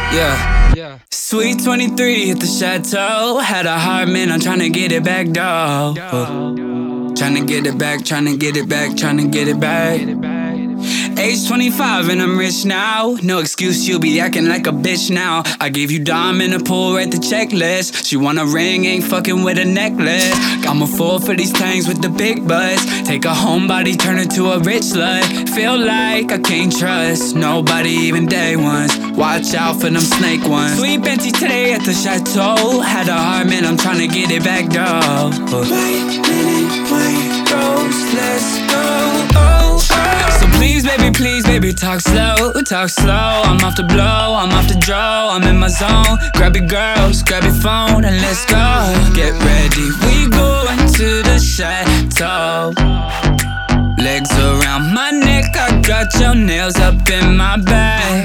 Yeah. Sweet 23 at the chateau. Had a heart, man, I'm tryna get it back, dawg. Tryna get it back, tryna get it back, tryna get it back. Age 25 and I'm rich now. No excuse, you'll be acting like a bitch now. I gave you dime in the pool, write the checklist. She want a ring, ain't fucking with a necklace. I'm a fool for these things with the big butts. Take a homebody, turn her to a rich slut. Feel like I can't trust nobody, even day ones. Watch out for them snake ones. Sweet Benty today at the chateau. Had a heart, man, I'm tryna get it back, dawg. White linen, white rose, let's go. So please, baby, talk slow, talk slow. I'm off the blow, I'm off the draw, I'm in my zone. Grab your girls, grab your phone, and let's go. Get ready, we going to the chateau. Legs around my neck, I got your nails up in my bag.